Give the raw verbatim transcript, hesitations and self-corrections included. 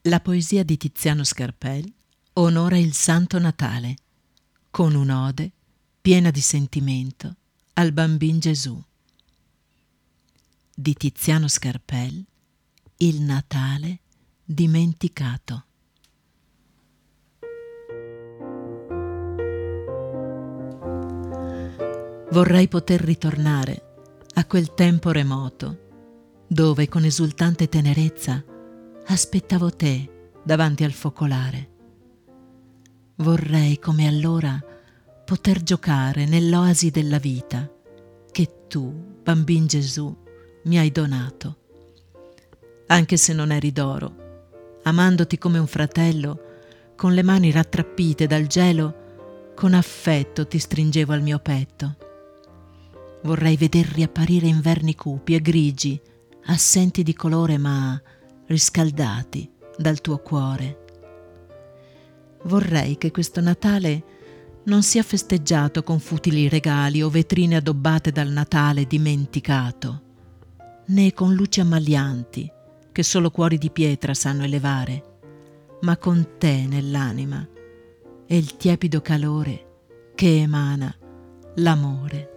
La poesia di Tiziano Scarpell onora il Santo Natale con un'ode piena di sentimento al Bambin Gesù. Di Tiziano Scarpell, Il Natale dimenticato. Vorrei poter ritornare a quel tempo remoto, dove con esultante tenerezza aspettavo te davanti al focolare. Vorrei, come allora, poter giocare nell'oasi della vita che tu, Bambin Gesù, mi hai donato. Anche se non eri d'oro, amandoti come un fratello, con le mani rattrappite dal gelo, con affetto ti stringevo al mio petto. Vorrei veder riapparire inverni cupi e grigi, assenti di colore ma riscaldati dal tuo cuore. Vorrei che questo Natale non sia festeggiato con futili regali o vetrine addobbate dal Natale dimenticato, né con luci ammaglianti che solo cuori di pietra sanno elevare, ma con te nell'anima e il tiepido calore che emana l'amore.